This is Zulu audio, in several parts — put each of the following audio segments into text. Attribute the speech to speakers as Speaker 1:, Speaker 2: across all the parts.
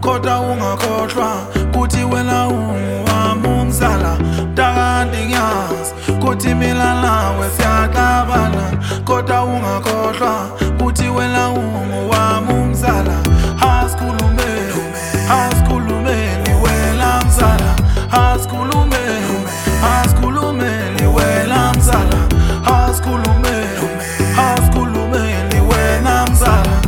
Speaker 1: kodwa ungakhohlwa kuthi wena ungowami umzala. Kanti ngiyazi kuthi mina nawe siyaxabana, kodwa ungakhohlwa kuthi wena ungowami umzala. Asikhulumeni wena mzala, asikhulumeni wena mzala, asikhulumeni wena mzala,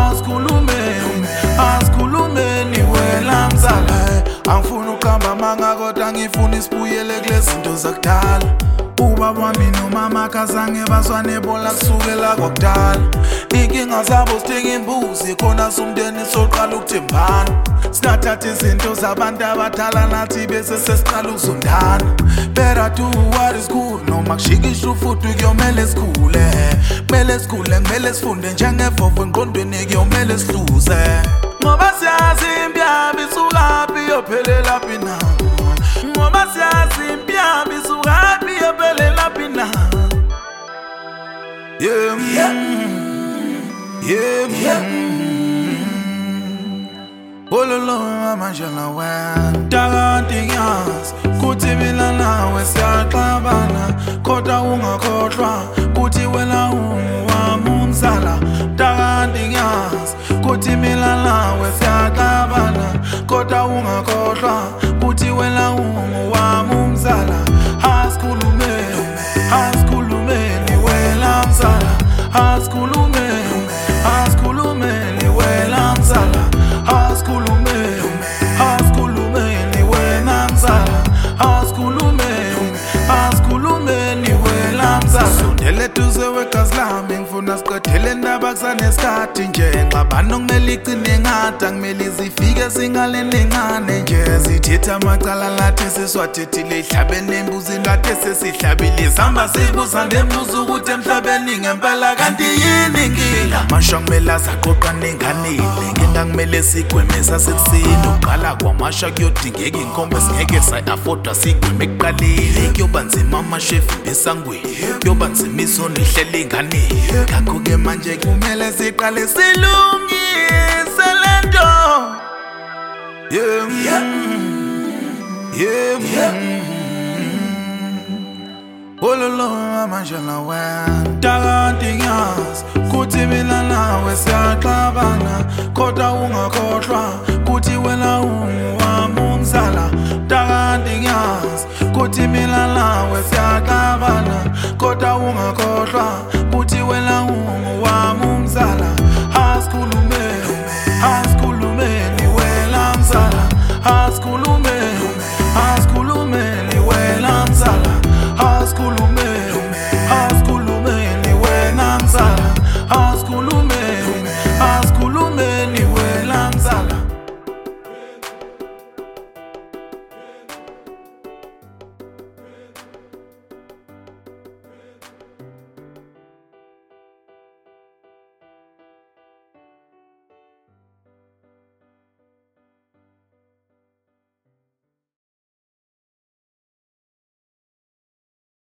Speaker 1: asikhulumeni wena mzala. Angifuni uqamba manga kodwa ngifuna isibuyele kulezi zinto zakudala. Ubaba wami nomama kazange bazwane bola kusukela kwakudala. Inkinga zabo sidinga imbuzi khona somndeni soqala ukuthembana. Sinathatha izinto zabantu abadala nathi bese sesiqala ukuzondana. Better do what is good noma kushikisha ufuthi kuyomele sikhule. Kumele sifunde njengevovo engqondweni kuyomele sihluze. Ngoba siyazi impiyambi isukaphi yophelelaphi na. Ngoba siyazi impiyambi isukaphi yophelelaphi na. Ololo amajala wena kanti ngiyazi kuthi mina nawe siyaxabana, kodwa ungakhohlwa kuthi wena ungowami umzala. Kanti ngiyazi kuthi mina nawe siyaxabana, kodwa ungakhohlwa kuthi wena ungowami umzala. Asikhulumeni wena mzala, asikhulumeni wena mzala, asikhulumeni wena mzala, asikhulumeni wena mzala. Sondele duze wegazi lami ngifuna siqedele indaba kusanesikhathi nje. Ngxabano kumele igcine ngada, kumele zifike singaleni encane nje. Zithetha amacala lathi seswathethile ehlabeni embuzini lathi sesihlabile. Zihamba sibuza nembuzo ukuthi emhlabeni ngempela kanti yini inkinga. Masha kumele azaqoqa nenganile, inkinga kumele sigweme sasekuseni. Uqala kwamasha kuyodingeka inkomba esingeke sayi-afforda sigweme ekuqaleni. Kuyoba nzima amashefu besangweni, kuyoba nzima izono ihlele inganeni. Ngakho-ke manje kumele siqale silungise lento. Ololo amajala wena kanti ngiyazi kuthi mina nawe siyaxabana, kodwa ungakhohlwa kuthi wena ungowami umzala. Kanti ngiyazi kuthi mina nawe siyaxabana, kodwa ungakhohlwa kuthi wena ungowami umzala. Asikhulumeni wena mzala, asikhulumeni wena mzala, asikhulumeni wena mzala, asikhulumeni.